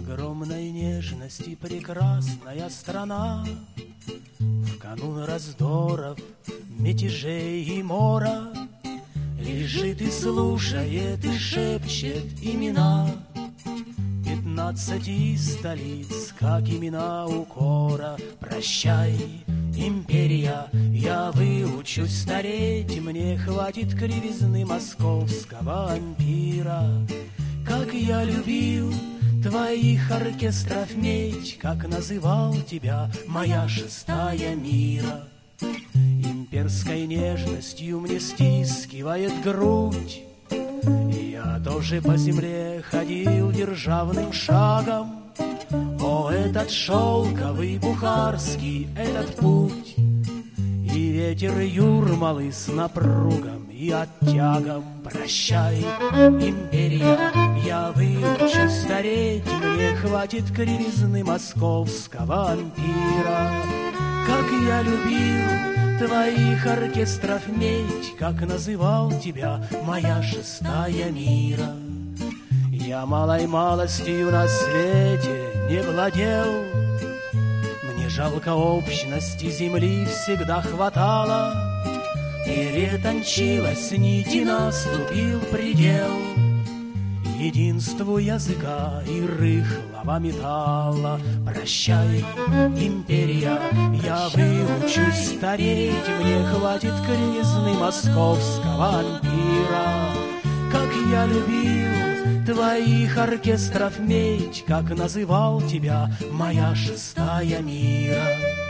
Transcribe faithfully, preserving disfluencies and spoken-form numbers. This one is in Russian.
огромной нежности прекрасная страна. В канун раздоров, мятежей и мора лежит и слушает, и шепчет имена пятнадцати столиц, как имена укора. Прощай, империя, я выучусь стареть, мне хватит кривизны московского ампира. Как я любил твоих оркестров медь, как называл тебя моя шестая мира. Имперской нежностью мне стискивает грудь, и я тоже по земле ходил державным шагом. О, этот шелковый бухарский, этот путь, и ветер Юрмалы с напругом и оттягом. Прощай, империя, я выучусь стареть, мне хватит кривизны московского ампира. Как я любил твоих оркестров медь, как называл тебя моя шестая мира. Я малой малостью на свете не владел, мне жалко общности земли всегда хватало. Перетончилась нить и наступил предел единству языка и рыхлого металла. Прощай, империя, я выучусь стареть, мне хватит кривизны московского ампира. Как я любил твоих оркестров медь, как называл тебя моя шестая мира.